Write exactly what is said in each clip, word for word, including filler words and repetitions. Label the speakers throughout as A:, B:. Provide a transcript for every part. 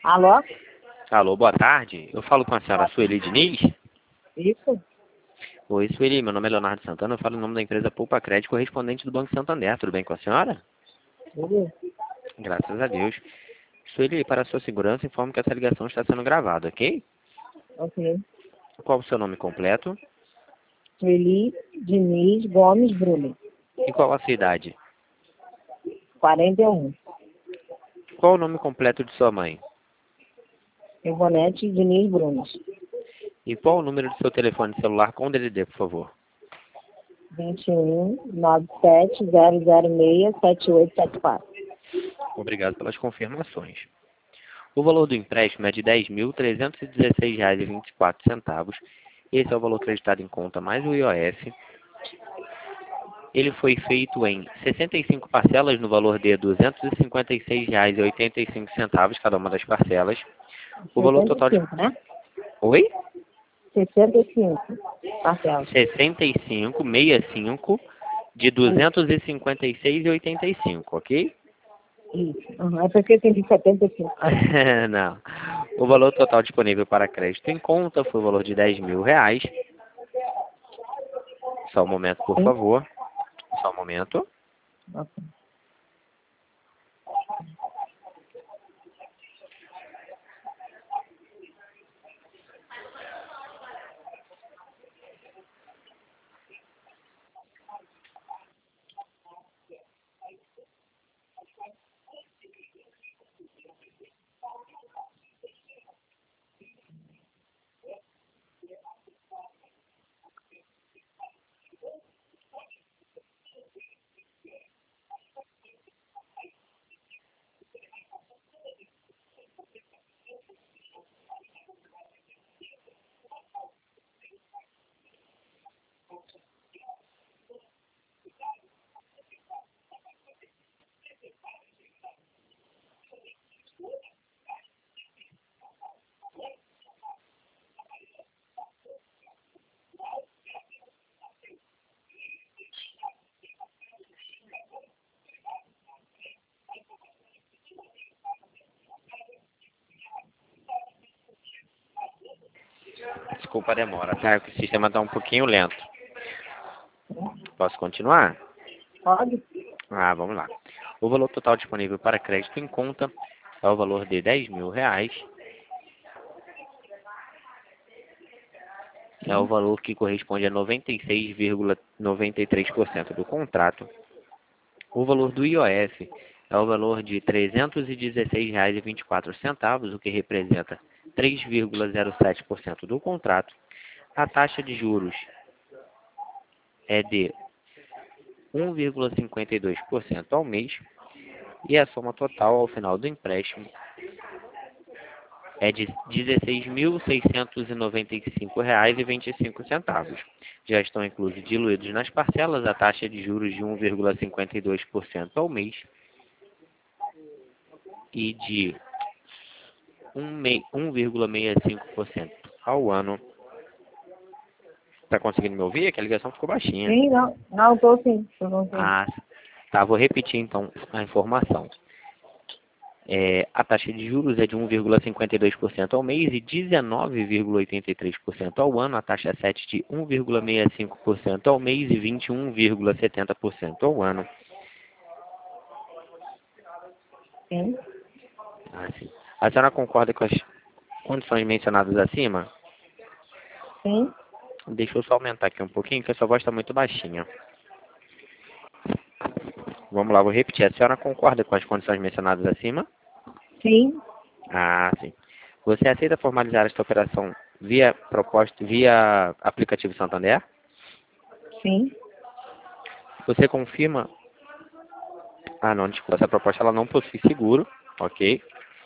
A: Alô?
B: Alô, boa tarde. Eu falo com a senhora Sueli Diniz.
A: Isso?
B: Oi, Sueli, meu nome é Leonardo Santana, eu falo em nome da empresa Poupa Crédito, correspondente do Banco Santander. Tudo bem com a senhora?
A: Tudo?
B: Graças a Deus. Sueli, para a sua segurança, informo que essa ligação está sendo gravada, ok?
A: Ok.
B: Qual o seu nome completo
A: Sueli Diniz Gomes Bruno,
B: e qual a sua idade?
A: quarenta e um.
B: Qual o nome completo de sua mãe?
A: Ivonete Diniz Bruno,
B: E qual o número do seu telefone celular com D D D, por favor?
A: vinte e um, nove sete, zero zero seis, sete oito sete quatro.
B: Obrigado pelas confirmações. O valor do empréstimo é de dez mil trezentos e dezesseis reais e vinte e quatro centavos. Esse é o valor acreditado em conta mais o I O F. Ele foi feito em sessenta e cinco parcelas no valor de duzentos e cinquenta e seis reais e oitenta e cinco centavos cada uma das parcelas. O valor total de...
A: sessenta e cinco, né?
B: Oi?
A: sessenta e cinco parcelas.
B: sessenta e cinco, sessenta e cinco de duzentos e cinquenta e seis reais e oitenta e cinco, ok?
A: Isso. Uhum. É porque tem de setenta e cinco.
B: Não. O valor total disponível para crédito em conta foi o valor de dez mil reais. Só um momento, por
A: Sim?
B: favor. Só um momento.
A: Ok.
B: Desculpa a demora, tá? O sistema está um pouquinho lento. Posso continuar?
A: Pode?
B: Ah, vamos lá. O valor total disponível para crédito em conta é o valor de dez mil reais. É o valor que corresponde a noventa e seis vírgula noventa e três por cento do contrato. O valor do I O F é o valor de trezentos e dezesseis reais e vinte e quatro centavos, o que representa três vírgula zero sete por cento do contrato. A taxa de juros é de um vírgula cinquenta e dois por cento ao mês e a soma total ao final do empréstimo é de dezesseis mil seiscentos e noventa e cinco reais e vinte e cinco centavos. Já estão inclusos diluídos nas parcelas a taxa de juros de um vírgula cinquenta e dois por cento ao mês e de um vírgula sessenta e cinco por cento ao ano. Está conseguindo me ouvir? Que a ligação ficou baixinha.
A: Sim, não. Não, estou sim. Tô sim.
B: Ah, tá. Vou repetir então a informação. É, a taxa de juros é de um vírgula cinquenta e dois por cento ao mês e dezenove vírgula oitenta e três por cento ao ano. A taxa sete de um vírgula sessenta e cinco por cento ao mês e vinte e um vírgula setenta por cento ao ano.
A: Sim.
B: Ah, sim. A senhora concorda com as condições mencionadas acima?
A: Sim.
B: Deixa eu só aumentar aqui um pouquinho, que a sua voz está muito baixinha. Vamos lá, vou repetir. A senhora concorda com as condições mencionadas acima?
A: Sim.
B: Ah, sim. Você aceita formalizar esta operação via proposta, via aplicativo Santander?
A: Sim.
B: Você confirma? Ah, não, desculpa. Essa proposta ela não possui seguro, ok?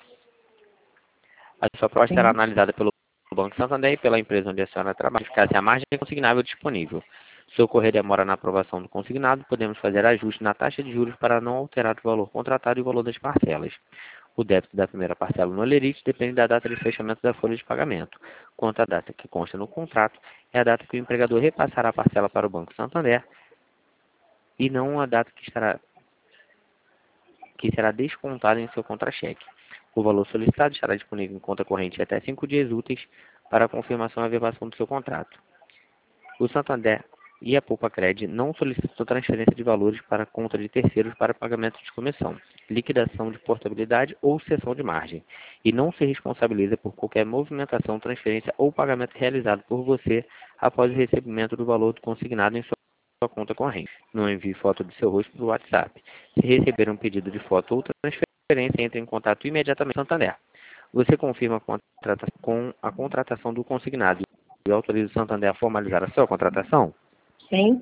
B: A sua proposta será
A: Sim.
B: analisada pelo Banco Santander e pela empresa onde a senhora trabalha, ficar a margem consignável disponível. Se ocorrer demora na aprovação do consignado, podemos fazer ajuste na taxa de juros para não alterar o valor contratado e o valor das parcelas. O débito da primeira parcela no Olerite depende da data de fechamento da folha de pagamento. Quanto à data que consta no contrato, é a data que o empregador repassará a parcela para o Banco Santander e não a data que, estará, que será descontada em seu contra-cheque. O valor solicitado estará disponível em conta corrente até cinco dias úteis para a confirmação e averbação do seu contrato. O Santander e a Poupa-Cred não solicitam transferência de valores para a conta de terceiros para pagamento de comissão, liquidação de portabilidade ou cessão de margem, e não se responsabiliza por qualquer movimentação, transferência ou pagamento realizado por você após o recebimento do valor consignado em sua conta corrente. Não envie foto do seu rosto pelo WhatsApp. Se receber um pedido de foto ou transferência, entre em contato imediatamente com o Santander. Você confirma a contrata- com a contratação do consignado e autoriza o Santander a formalizar a sua contratação?
A: Sim.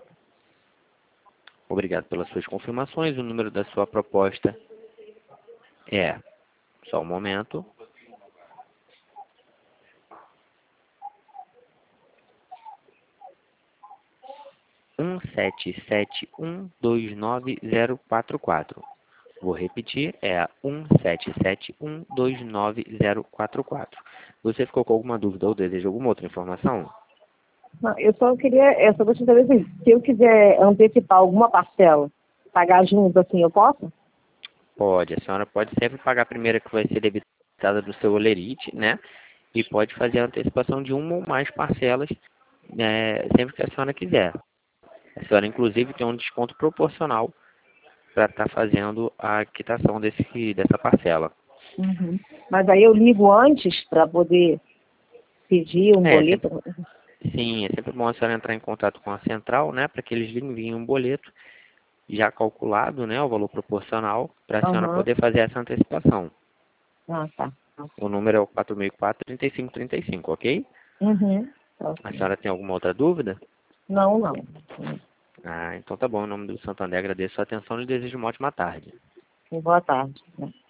B: Obrigado pelas suas confirmações. O número da sua proposta é, só um momento, um sete sete um dois nove zero quatro quatro. Vou repetir, é um sete sete um dois nove zero quatro quatro. Você ficou com alguma dúvida ou deseja alguma outra informação?
A: Não, eu só queria, eu só gostaria de saber assim, se eu quiser antecipar alguma parcela, pagar junto, assim, eu posso?
B: Pode, a senhora pode sempre pagar a primeira que vai ser debitada do seu olerite, né? E pode fazer a antecipação de uma ou mais parcelas, né, sempre que a senhora quiser. A senhora, inclusive, tem um desconto proporcional para estar fazendo a quitação desse, dessa parcela.
A: Uhum. Mas aí eu ligo antes para poder pedir um
B: É,
A: boleto?
B: sempre, sim, é sempre bom a senhora entrar em contato com a central, né? Para que eles lhe enviem um boleto já calculado, né? O valor proporcional, para a senhora
A: Aham.
B: poder fazer essa antecipação.
A: Ah, tá.
B: O número é o quatro seis quatro, três cinco três cinco, ok?
A: Uhum.
B: A
A: Ok.
B: senhora tem alguma outra dúvida?
A: Não, não.
B: Ah, então tá bom. Em nome do Santander, agradeço a atenção e lhe desejo uma ótima tarde.
A: Boa tarde.